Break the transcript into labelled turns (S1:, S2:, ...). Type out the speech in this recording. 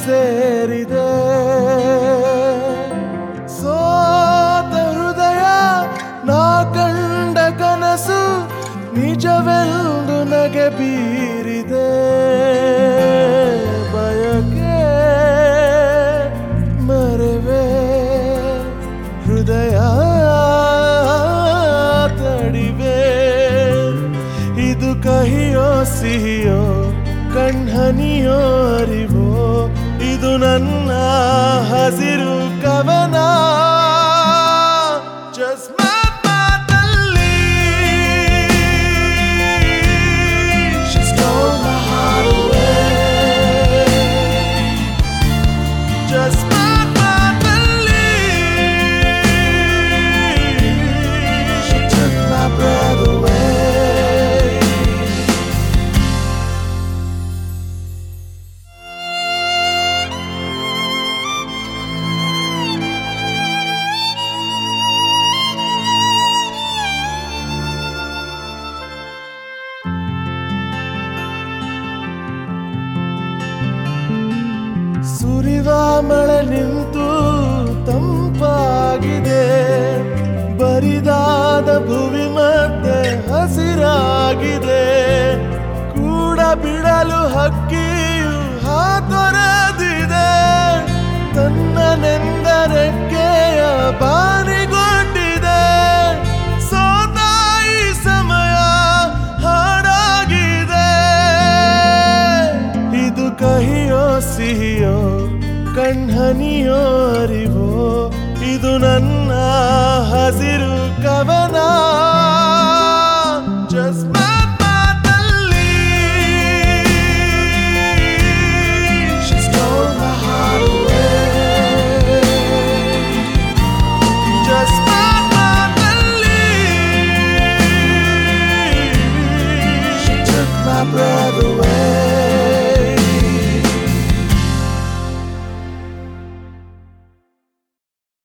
S1: ಸೇರಿದೆ ಸೋತ ಹೃದಯ ನಾ ಕಂಡ ಕನಸು ನಿಜವೆಂದು ನಗೆ ಬೀರಿದೆ ಬಯಕೆ ಮರೆವೆ ಹೃದಯ ತಡಿವೆ ಇದು ಕಹಿಯೋ ಸಿಹಿಯೋ ಕಣ್ಹನಿಯೋ ಅರಿವೋ ಇದು ನನ್ನ ಹಸಿರು ಕವನ Just ಮಾತಲ್ಲಿ She stole my heart away Just ಮಾತಲ್ಲಿ She took my breath away ಸುರಿವ ಮಳೆ ನಿಂತು ತಂಪಾಗಿದೆ ಬರಿದಾದ ಭುವಿ ಮತ್ತೆ ಹಸಿರಾಗಿದೆ ಕೂಡ ಬಿಡಲು ಹಕ್ಕಿಯು ಹಾತೊರೆದಿದೆ ತನ್ನ ನೆಂದರೆಕ್ಕೆಯ ಬಾನಿಗೊಡ್ಡಿದೆ ಸೋತಾಯಿ ಸಮಯ ಹಾಡಾಗಿದೆ ಇದು ಕಹಿಯೋ ಸಿಹಿಯೋ ಕಣ್ಹನಿಯೋ ಅರಿವೋ ಇದು ನನ್ನ ಹಸಿರು ಕವನ